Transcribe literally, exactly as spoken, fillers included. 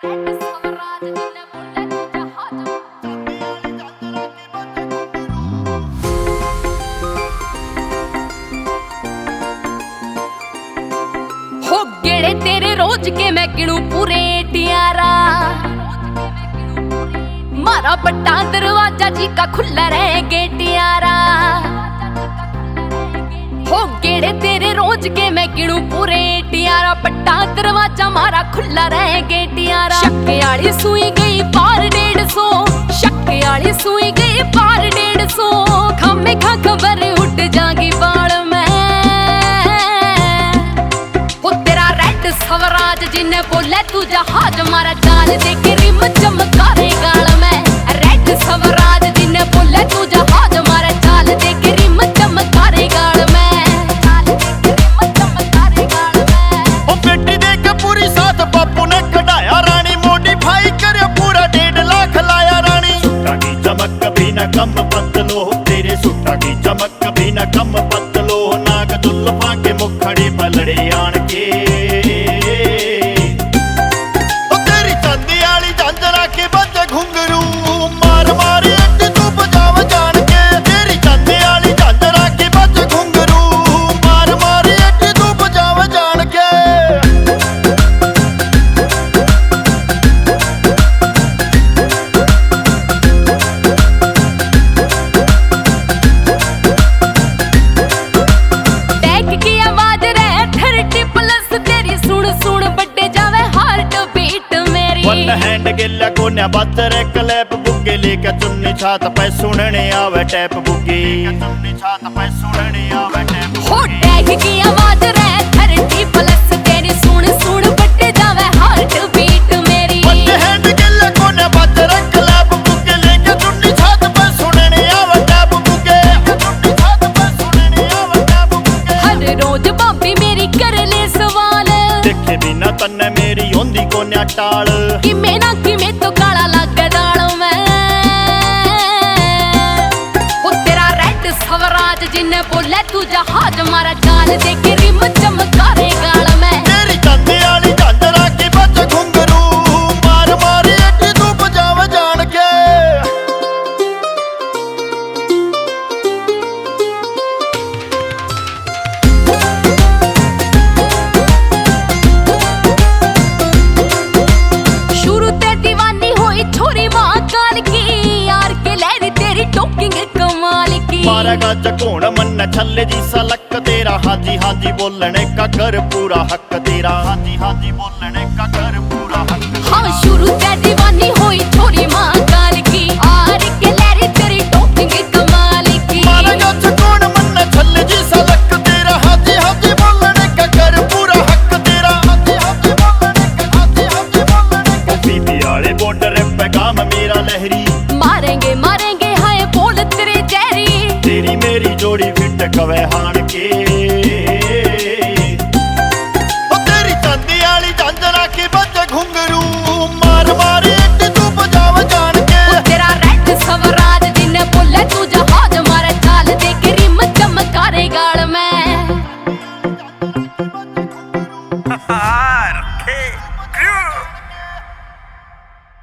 हो गेड़े तेरे रोज के मैं गिणू पूरे टियारा, मारा बट्टा दरवाजा जी का खुला रह गेटियारा। हो गेड़े तेरे रोज के मैं गिणू पूरे टियारा, बट्टा दरवाजा मारा खुला रह गेटियारा। शक्के आली सुई गई पार डेढ़ सौ, शक्के आली सुई गई पार डेढ़ सौ। खामे खा खबर उठ जागी बाल में, वो तेरा रेड स्वराज जिन्हें बोले तू जहाज मारा चाल दे के रिम चमकारे गाल में। रेड स्वराज जिन्हें बोले तू जहाज मारा चाल दे के रिम चमकारे गाल में, चाल दे के रिम चमकारे गाल में। ओ बेटी दे के पूरी साथ बापू ने कढ़ाया रानी, मॉडिफाई करे पूरा डेढ़ लाख लाया रानी। सुट्टा की चमक कभी न कम पतलो, तेरे सुट्टा की चमक कभी न कम पतलो। नाग जुल्फा के मुखड़े पलड़े आन के, ओ तेरी चांदी आली झांझरा के बज घुंघरू। मार मार अड्डी तू बजाव जान के, तेरी चांदी आली झांझरा के बज घुंघरू। मार मार अड्डी तू बजाव जान के। वन हैंड गिल्ला कोन्या बातर क्लैप बुग्गे लेके चुन्नी छात पे सुनने आवे टैप बुग्गे। चुन्नी छात पे सुनने आवे टैप हो टैग की आवाज रे थर्टी प्लस तेरी सुन सुन बट्टे जावे हार्ट बीट मेरी। वन हैंड गिल्ला कोन्या बातर क्लैप बुग्गे लेके चुन्नी छात पे सुनने आवे टैप बुग्गे। चुन्नी छात पे सुनने आवे टैप बुग्गे। हर रोज भाभी मेरी कर ले सवाल, देखे बिना तन्ने मेरी होंदी कोन्या टाल। कि मैं ना कि मैं तो काला लग दाल में, वो तेरा रेड स्वराज जिन्हें बोले तू जहाज मारा चाल दे के रिम चमकारे गाल में। तेरी चांदी आली झांझरा की बज घुंघरू। मार मार अड्डी तू बजाव जान के। शुरू ते दीवानी हुई छोरी महाकाल की, यार के लहरी तेरी टोकिंग कमाल की। मारा गज घोण मन छल्ले जी सलक तेरा, हाजी हाजी बोलने का कर पूरा हक तेरा। हाजी हाजी बोलने का कर पूरा हक। हाँ शुरू ते दीवानी हुई छोरी महाकाल की, यार के लहरी तेरी टोकिंग कमाल की। मारा गज घोण मन छल्ले जी सलक तेरा, हाजी हाजी बोलने का कर पूरा हक तेरा। हाजी हाजी बोलने का, हाजी हाजी बोलने का। बीबी आले बॉर्डर पे काम मेरा लहरी, मारेंगे मारेंगे हाय बोल तेरे जहरी। तेरी मेरी जोड़ी फिट कवे हान के।